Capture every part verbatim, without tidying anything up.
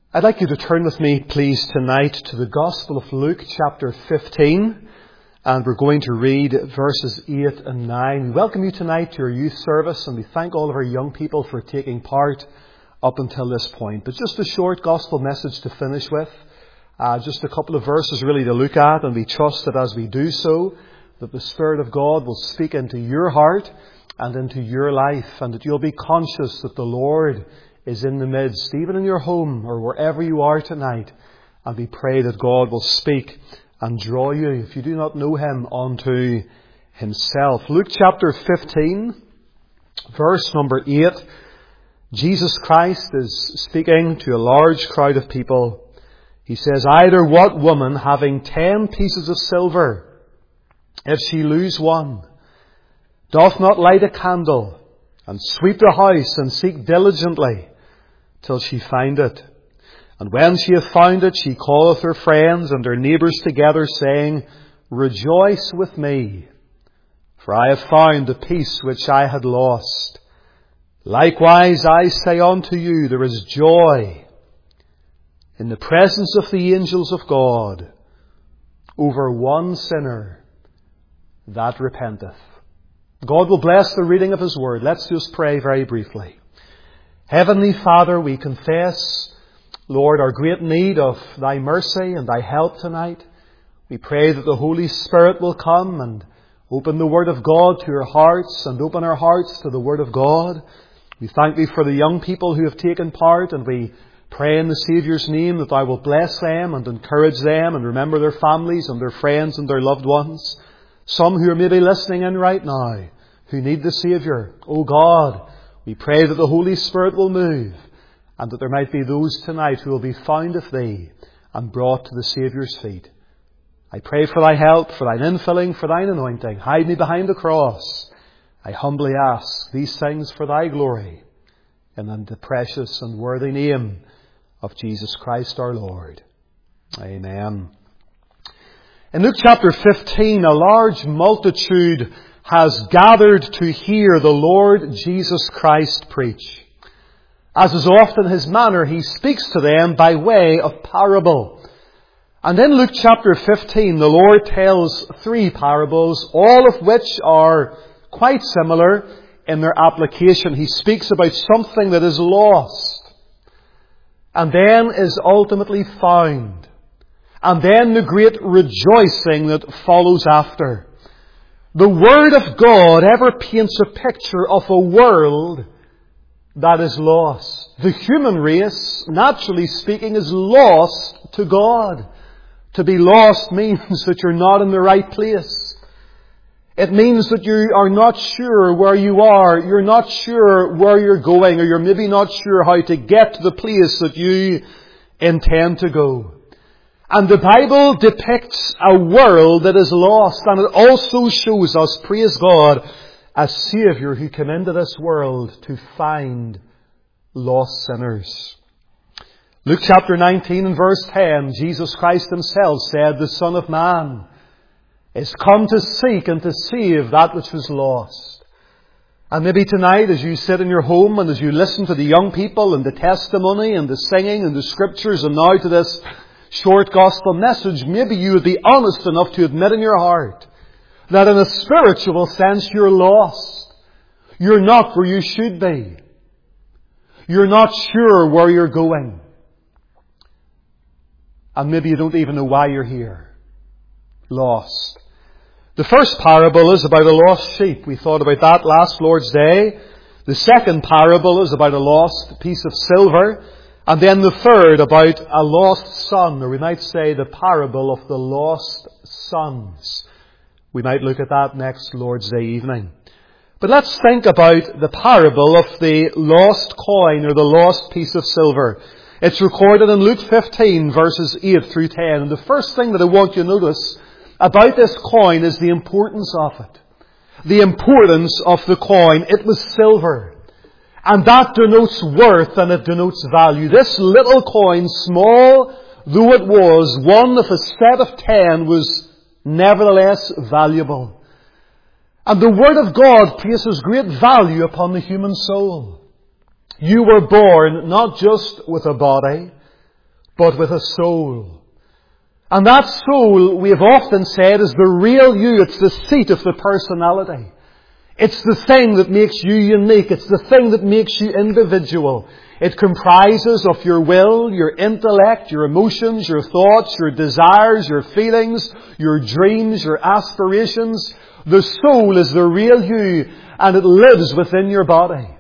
I'd like you to turn with me, please, tonight to the Gospel of Luke, chapter fifteen, and we're going to read verses eight and nine. We welcome you tonight to our youth service, and we thank all of our young people for taking part up until this point. But just a short Gospel message to finish with, uh, just a couple of verses really to look at, and we trust that as we do so, that the Spirit of God will speak into your heart and into your life, and that you'll be conscious that the Lord is in the midst, even in your home or wherever you are tonight. And we pray that God will speak and draw you, if you do not know Him, unto Himself. Luke chapter fifteen, verse number eight. Jesus Christ is speaking to a large crowd of people. He says, "Either what woman, having ten pieces of silver, if she lose one, doth not light a candle, and sweep the house, and seek diligently till she find it? And when she hath found it, she calleth her friends and her neighbours together, saying, Rejoice with me, for I have found the piece which I had lost. Likewise, I say unto you, there is joy in the presence of the angels of God over one sinner that repenteth." God will bless the reading of His Word. Let's just pray very briefly. Heavenly Father, we confess, Lord, our great need of Thy mercy and Thy help tonight. We pray that the Holy Spirit will come and open the Word of God to our hearts and open our hearts to the Word of God. We thank Thee for the young people who have taken part, and we pray in the Saviour's name that Thou will bless them and encourage them and remember their families and their friends and their loved ones. Some who are maybe listening in right now who need the Saviour. Oh God, we pray that the Holy Spirit will move, and that there might be those tonight who will be found of Thee and brought to the Saviour's feet. I pray for Thy help, for Thine infilling, for Thine anointing. Hide me behind the cross. I humbly ask these things for Thy glory, in the precious and worthy name of Jesus Christ our Lord. Amen. In Luke chapter fifteen, a large multitude has gathered to hear the Lord Jesus Christ preach. As is often His manner, He speaks to them by way of parable. And in Luke chapter fifteen, the Lord tells three parables, all of which are quite similar in their application. He speaks about something that is lost, and then is ultimately found, and then the great rejoicing that follows after. The Word of God ever paints a picture of a world that is lost. The human race, naturally speaking, is lost to God. To be lost means that you're not in the right place. It means that you are not sure where you are. You're not sure where you're going, or you're maybe not sure how to get to the place that you intend to go. And the Bible depicts a world that is lost, and it also shows us, praise God, a Saviour who came into this world to find lost sinners. Luke chapter nineteen and verse ten, Jesus Christ Himself said, "The Son of Man is come to seek and to save that which was lost." And maybe tonight, as you sit in your home and as you listen to the young people and the testimony and the singing and the scriptures, and now to this short gospel message, maybe you would be honest enough to admit in your heart that in a spiritual sense you're lost. You're not where you should be. You're not sure where you're going. And maybe you don't even know why you're here. Lost. The first parable is about a lost sheep. We thought about that last Lord's Day. The second parable is about a lost piece of silver. And then the third about a lost son, or we might say the parable of the lost sons. We might look at that next Lord's Day evening. But let's think about the parable of the lost coin, or the lost piece of silver. It's recorded in Luke fifteen, verses eight through ten. And the first thing that I want you to notice about this coin is the importance of it. The importance of the coin. It was silver. And that denotes worth, and it denotes value. This little coin, small though it was, one of a set of ten, was nevertheless valuable. And the Word of God places great value upon the human soul. You were born not just with a body, but with a soul. And that soul, we have often said, is the real you. It's the seat of the personality. It's the thing that makes you unique. It's the thing that makes you individual. It comprises of your will, your intellect, your emotions, your thoughts, your desires, your feelings, your dreams, your aspirations. The soul is the real you, and it lives within your body.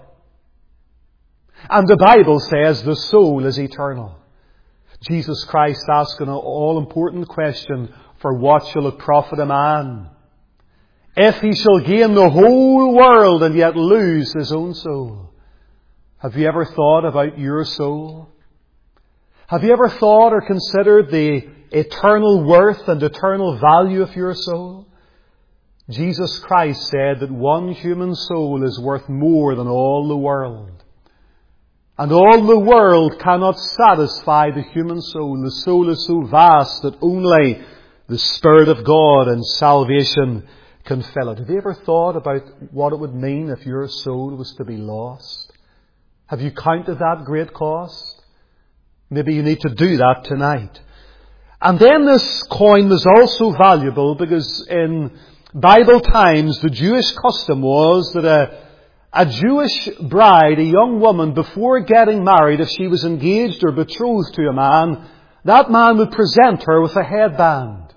And the Bible says the soul is eternal. Jesus Christ asked an all-important question, for what shall it profit a man if he shall gain the whole world and yet lose his own soul? Have you ever thought about your soul? Have you ever thought or considered the eternal worth and eternal value of your soul? Jesus Christ said that one human soul is worth more than all the world. And all the world cannot satisfy the human soul. The soul is so vast that only the Spirit of God and salvation can fill it. Have you ever thought about what it would mean if your soul was to be lost? Have you counted that great cost? Maybe you need to do that tonight. And then this coin was also valuable because in Bible times the Jewish custom was that a, a Jewish bride, a young woman, before getting married, if she was engaged or betrothed to a man, that man would present her with a headband.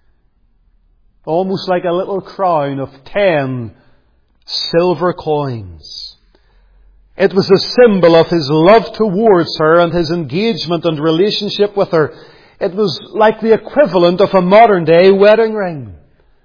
Almost like a little crown of ten silver coins. It was a symbol of his love towards her and his engagement and relationship with her. It was like the equivalent of a modern day wedding ring.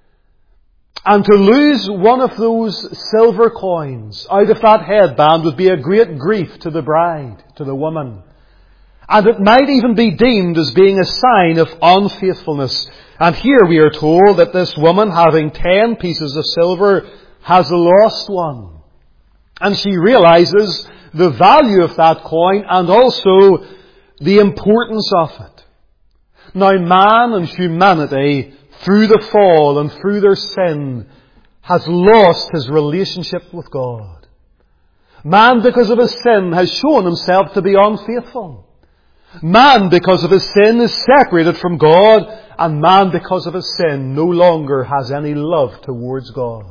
And to lose one of those silver coins out of that headband would be a great grief to the bride, to the woman. And it might even be deemed as being a sign of unfaithfulness. And here we are told that this woman, having ten pieces of silver, has lost one. And she realizes the value of that coin and also the importance of it. Now, man and humanity, through the fall and through their sin, has lost his relationship with God. Man, because of his sin, has shown himself to be unfaithful. Man, because of his sin, is separated from God, and man, because of his sin, no longer has any love towards God.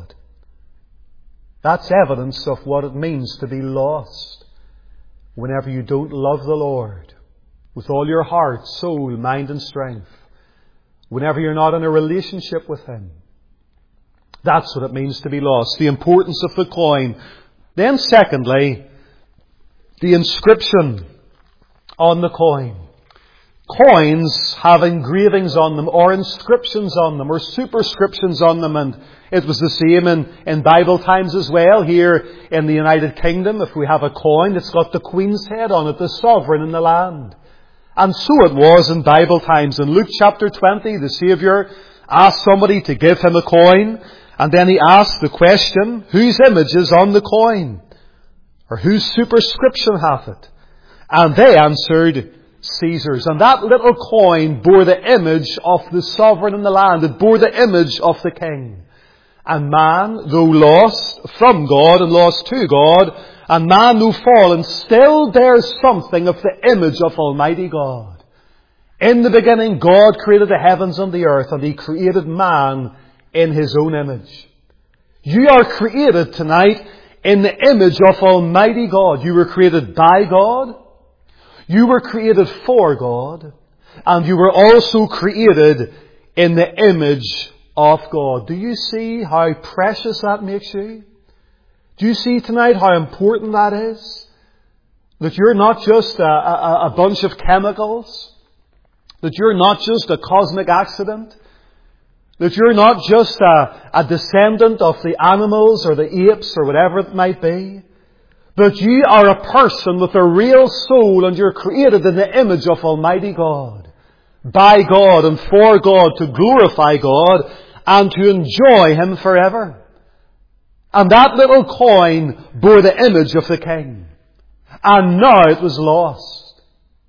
That's evidence of what it means to be lost. Whenever you don't love the Lord with all your heart, soul, mind and strength. Whenever you're not in a relationship with Him. That's what it means to be lost. The importance of the coin. Then secondly, the inscription on the coin. Coins have engravings on them, or inscriptions on them, or superscriptions on them, and it was the same in, in Bible times as well. Here in the United Kingdom, if we have a coin, it's got the Queen's head on it, the sovereign in the land. And so it was in Bible times. In Luke chapter twenty, the Saviour asked somebody to give him a coin, and then He asked the question, whose image is on the coin? Or whose superscription hath it? And they answered, Caesar's. And that little coin bore the image of the sovereign in the land. It bore the image of the king. And man, though lost from God and lost to God, and man, though fallen, still bears something of the image of Almighty God. In the beginning, God created the heavens and the earth, and He created man in His own image. You are created tonight in the image of Almighty God. You were created by God. You were created for God, and you were also created in the image of God. Do you see how precious that makes you? Do you see tonight how important that is? That you're not just a, a, a bunch of chemicals. That you're not just a cosmic accident. That you're not just a, a descendant of the animals or the apes or whatever it might be. But you are a person with a real soul, and you're created in the image of Almighty God. By God and for God, to glorify God and to enjoy Him forever. And that little coin bore the image of the King. And now it was lost.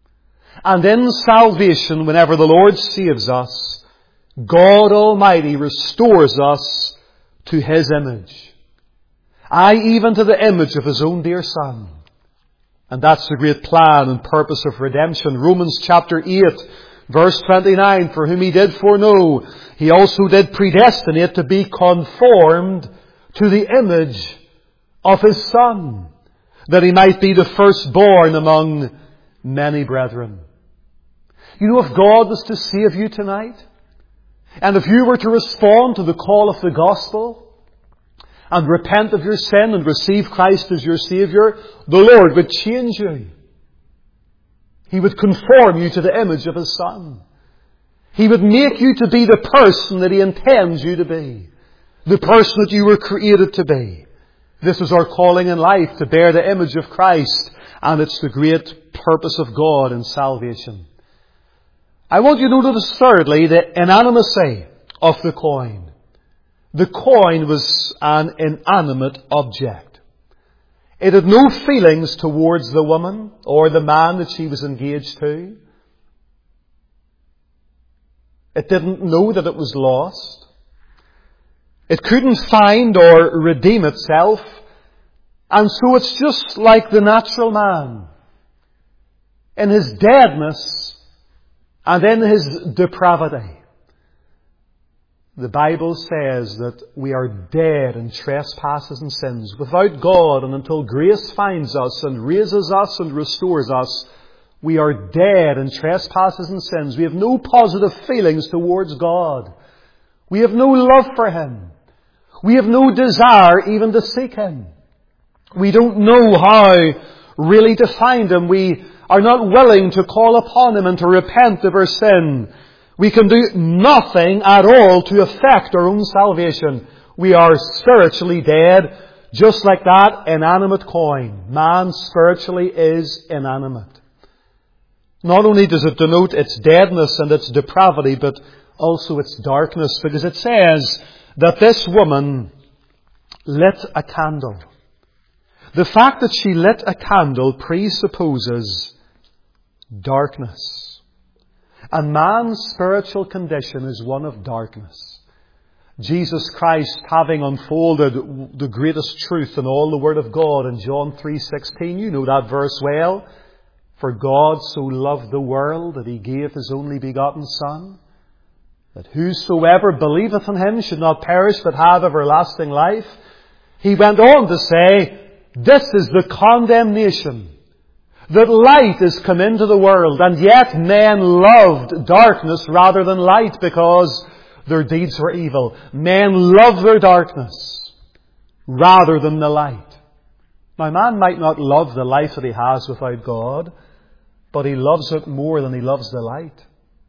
And in salvation, whenever the Lord saves us, God Almighty restores us to His image. Aye, even to the image of His own dear Son. And that's the great plan and purpose of redemption. Romans chapter eight, verse twenty-nine, for whom He did foreknow, He also did predestinate to be conformed to the image of His Son, that He might be the firstborn among many brethren. You know, if God was to save you tonight, and if you were to respond to the call of the gospel, and repent of your sin and receive Christ as your Saviour, the Lord would change you. He would conform you to the image of His Son. He would make you to be the person that He intends you to be. The person that you were created to be. This is our calling in life, to bear the image of Christ. And it's the great purpose of God in salvation. I want you to notice thirdly the inanimacy of the coin. The coin was an inanimate object. It had no feelings towards the woman or the man that she was engaged to. It didn't know that it was lost. It couldn't find or redeem itself. And so it's just like the natural man. In his deadness and in his depravity. The Bible says that we are dead in trespasses and sins. Without God, and until grace finds us and raises us and restores us, we are dead in trespasses and sins. We have no positive feelings towards God. We have no love for Him. We have no desire even to seek Him. We don't know how really to find Him. We are not willing to call upon Him and to repent of our sin. We can do nothing at all to affect our own salvation. We are spiritually dead, just like that inanimate coin. Man spiritually is inanimate. Not only does it denote its deadness and its depravity, but also its darkness, because it says that this woman lit a candle. The fact that she lit a candle presupposes darkness. And man's spiritual condition is one of darkness. Jesus Christ, having unfolded the greatest truth in all the Word of God in John three sixteen, you know that verse well. For God so loved the world that He gave His only begotten Son, that whosoever believeth in Him should not perish but have everlasting life. He went on to say, this is the condemnation, that light is come into the world, and yet men loved darkness rather than light because their deeds were evil. Men love their darkness rather than the light. Now, man might not love the life that he has without God, but he loves it more than he loves the light.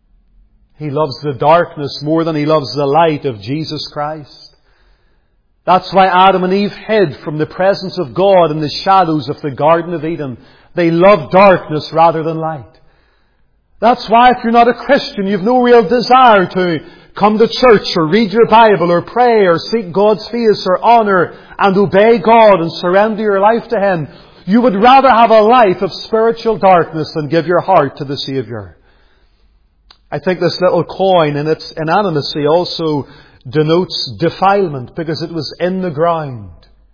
He loves the darkness more than he loves the light of Jesus Christ. That's why Adam and Eve hid from the presence of God in the shadows of the Garden of Eden. They loved darkness rather than light. That's why if you're not a Christian, you've no real desire to come to church or read your Bible or pray or seek God's face or honour and obey God and surrender your life to Him. You would rather have a life of spiritual darkness than give your heart to the Saviour. I think this little coin in its inanimacy also denotes defilement because it was in the ground.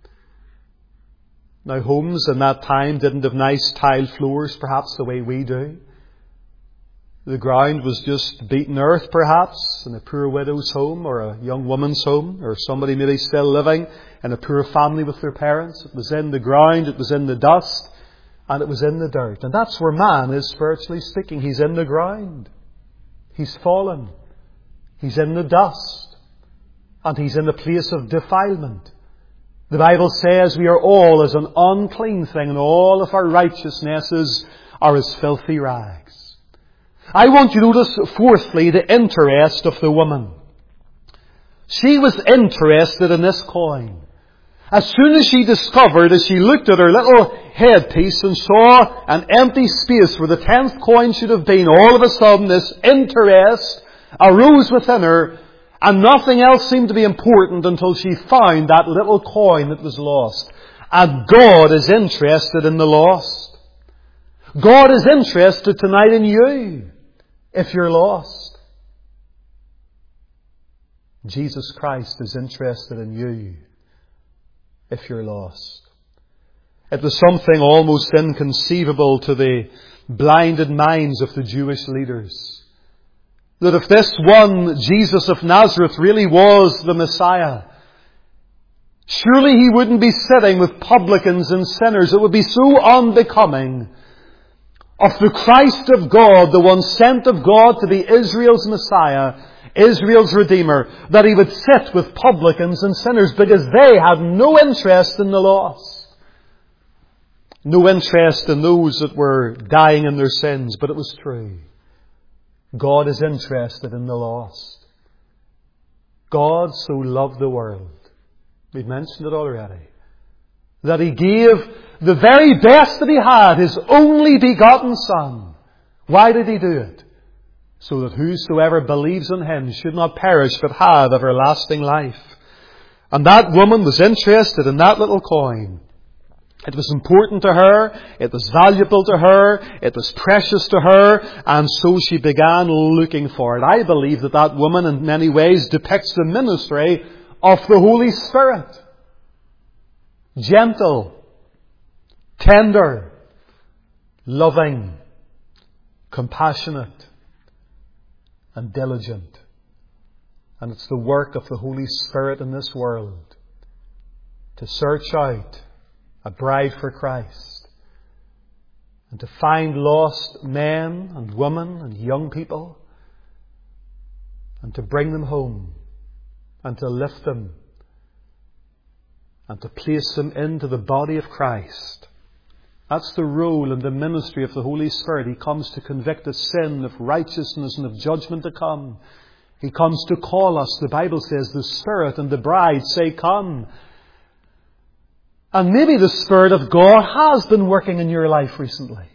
Now, homes in that time didn't have nice tile floors, perhaps the way we do. The ground was just beaten earth, perhaps, in a poor widow's home or a young woman's home, or somebody maybe still living in a poor family with their parents. It was in the ground, it was in the dust, and it was in the dirt. And that's where man is spiritually speaking. He's in the ground. He's fallen. He's in the dust. And he's in a place of defilement. The Bible says we are all as an unclean thing, and all of our righteousnesses are as filthy rags. I want you to notice, fourthly, the interest of the woman. She was interested in this coin. As soon as she discovered, as she looked at her little headpiece and saw an empty space where the tenth coin should have been, all of a sudden this interest arose within her, and nothing else seemed to be important until she found that little coin that was lost. And God is interested in the lost. God is interested tonight in you if you're lost. Jesus Christ is interested in you if you're lost. It was something almost inconceivable to the blinded minds of the Jewish leaders. That if this one, Jesus of Nazareth, really was the Messiah, surely he wouldn't be sitting with publicans and sinners. It would be so unbecoming of the Christ of God, the one sent of God to be Israel's Messiah, Israel's Redeemer, that he would sit with publicans and sinners, because they had no interest in the lost. No interest in those that were dying in their sins, but it was true. God is interested in the lost. God so loved the world. We've mentioned it already. That he gave the very best that he had, his only begotten Son. Why did he do it? So that whosoever believes in him should not perish but have everlasting life. And that woman was interested in that little coin. It was important to her, it was valuable to her, it was precious to her, and so she began looking for it. I believe that that woman in many ways depicts the ministry of the Holy Spirit. Gentle, tender, loving, compassionate, and diligent. And it's the work of the Holy Spirit in this world to search out a bride for Christ, and to find lost men and women and young people, and to bring them home, and to lift them, and to place them into the body of Christ. That's the role and the ministry of the Holy Spirit. He comes to convict of sin, of righteousness, and of judgment to come. He comes to call us. The Bible says the Spirit and the bride say, "Come." And maybe the Spirit of God has been working in your life recently.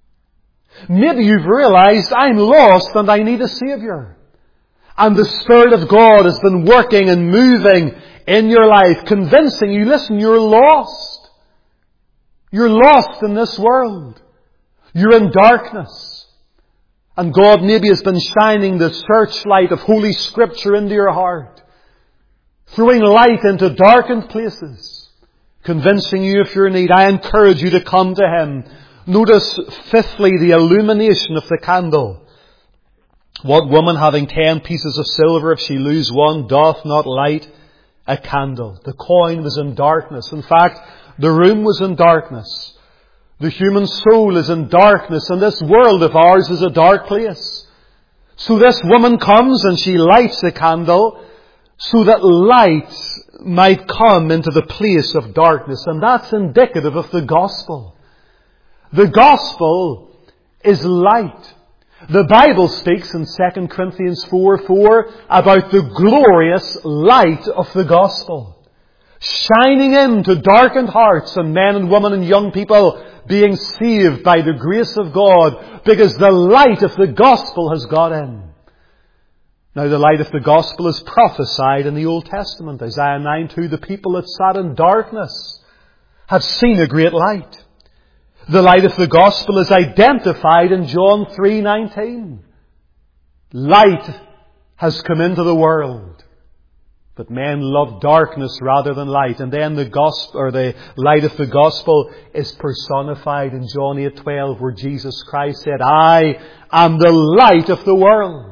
Maybe you've realized, I'm lost and I need a Saviour. And the Spirit of God has been working and moving in your life, convincing you, listen, you're lost. You're lost in this world. You're in darkness. And God maybe has been shining the searchlight of Holy Scripture into your heart, throwing light into darkened places, convincing you of your need. I encourage you to come to Him. Notice, fifthly, the illumination of the candle. What woman, having ten pieces of silver, if she lose one, doth not light a candle? The coin was in darkness. In fact, the room was in darkness. The human soul is in darkness, and this world of ours is a dark place. So this woman comes and she lights the candle so that light might come into the place of darkness. And that's indicative of the gospel. The gospel is light. The Bible speaks in Second Corinthians four four about the glorious light of the gospel, shining into darkened hearts, and men and women and young people being saved by the grace of God, because the light of the gospel has got in. Now, the light of the gospel is prophesied in the Old Testament. Isaiah nine two, the people that sat in darkness have seen a great light. The light of the gospel is identified in John three nineteen. Light has come into the world, but men love darkness rather than light. And then the gospel, or the light of the gospel, is personified in John eight twelve, where Jesus Christ said, "I am the light of the world."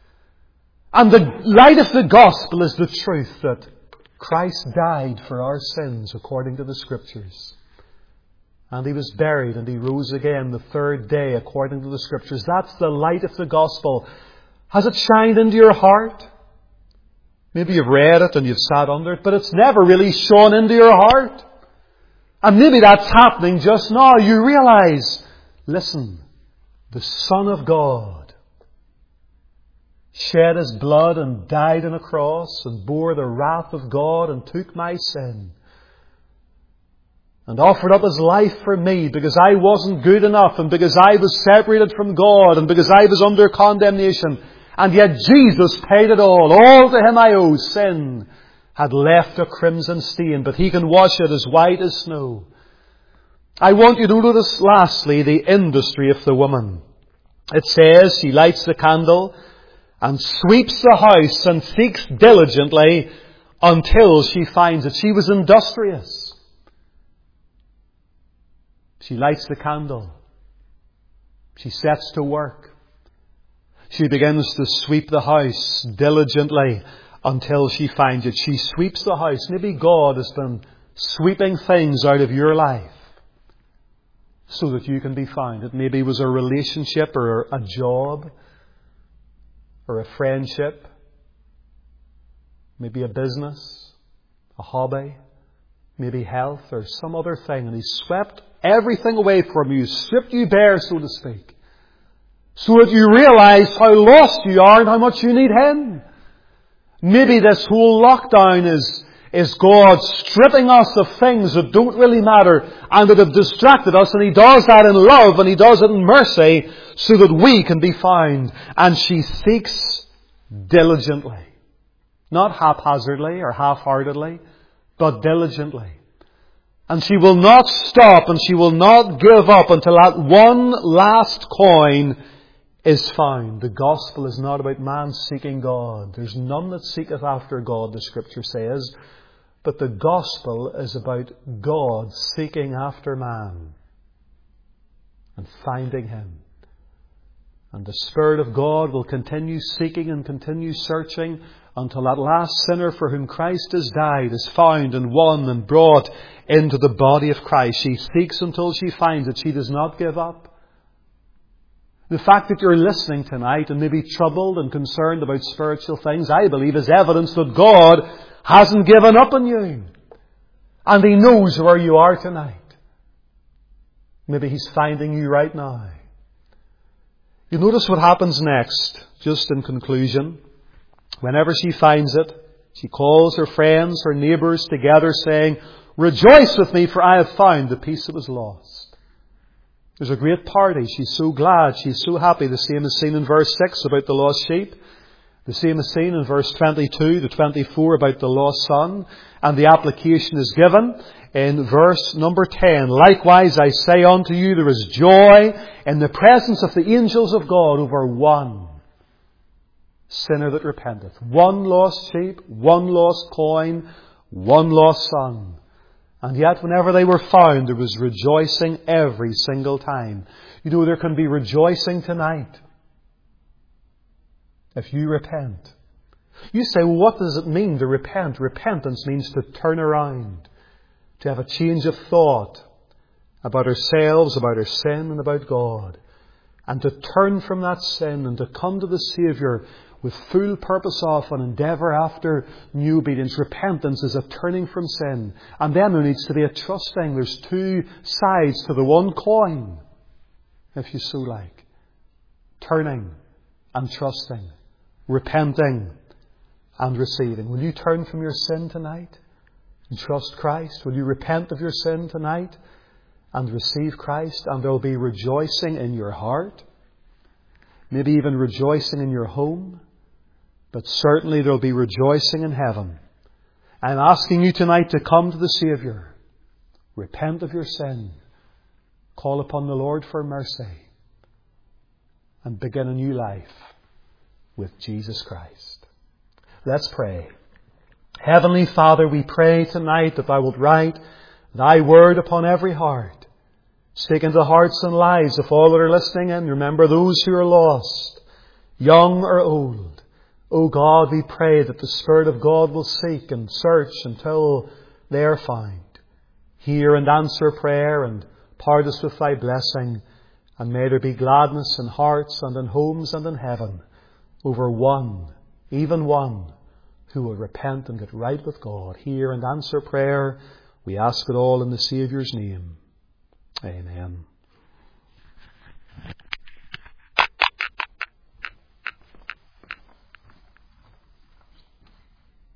And the light of the gospel is the truth that Christ died for our sins according to the Scriptures. And He was buried and He rose again the third day according to the Scriptures. That's the light of the gospel. Has it shined into your heart? Maybe you've read it and you've sat under it, but it's never really shone into your heart. And maybe that's happening just now. You realize, listen, the Son of God shed His blood and died on a cross and bore the wrath of God and took my sin and offered up His life for me because I wasn't good enough and because I was separated from God and because I was under condemnation. And yet Jesus paid it all. All to Him I owe. Sin had left a crimson stain, but He can wash it as white as snow. I want you to notice lastly the industry of the woman. It says she lights the candle and sweeps the house and seeks diligently until she finds it. She was industrious. She lights the candle. She sets to work. She begins to sweep the house diligently until she finds it. She sweeps the house. Maybe God has been sweeping things out of your life so that you can be found. It maybe was a relationship or a job or a friendship, maybe a business, a hobby, maybe health or some other thing. And He swept everything away from you, stripped you bare, so to speak, so that you realize how lost you are and how much you need Him. Maybe this whole lockdown is, is God stripping us of things that don't really matter and that have distracted us, and He does that in love and He does it in mercy so that we can be found. And she seeks diligently. Not haphazardly or half-heartedly, but diligently. And she will not stop and she will not give up until that one last coin is found. The gospel is not about man seeking God. There's none that seeketh after God, the Scripture says. But the gospel is about God seeking after man and finding him. And the Spirit of God will continue seeking and continue searching until that last sinner for whom Christ has died is found and won and brought into the body of Christ. She seeks until she finds it. She does not give up. The fact that you're listening tonight and maybe troubled and concerned about spiritual things, I believe is evidence that God hasn't given up on you. And He knows where you are tonight. Maybe He's finding you right now. You notice what happens next, just in conclusion. Whenever she finds it, she calls her friends, her neighbours together saying, "Rejoice with me, for I have found the piece that was lost." There's a great party. She's so glad. She's so happy. The same is seen in verse six about the lost sheep. The same is seen in verse twenty-two to twenty-four about the lost son. And the application is given in verse number ten. "Likewise I say unto you, there is joy in the presence of the angels of God over one sinner that repenteth." One lost sheep, one lost coin, one lost son. And yet whenever they were found, there was rejoicing every single time. You know, there can be rejoicing tonight if you repent. You say, well, what does it mean to repent? Repentance means to turn around, to have a change of thought about ourselves, about our sin and about God. And to turn from that sin and to come to the Saviour with full purpose of and endeavour after new obedience. Repentance is a turning from sin. And then there needs to be a trusting. There's two sides to the one coin, if you so like. Turning and trusting. Repenting and receiving. Will you turn from your sin tonight and trust Christ? Will you repent of your sin tonight and receive Christ? And there will be rejoicing in your heart. Maybe even rejoicing in your home. But certainly there will be rejoicing in heaven. I'm asking you tonight to come to the Saviour. Repent of your sin. Call upon the Lord for mercy. And begin a new life with Jesus Christ. Let's pray. Heavenly Father, we pray tonight that Thou wilt write Thy word upon every heart. Speak into the hearts and lives of all that are listening in. Remember those who are lost, young or old. O God, we pray that the Spirit of God will seek and search until they are found. Hear and answer prayer and part us with Thy blessing. And may there be gladness in hearts and in homes and in heaven over one, even one, who will repent and get right with God. Hear and answer prayer. We ask it all in the Saviour's name. Amen.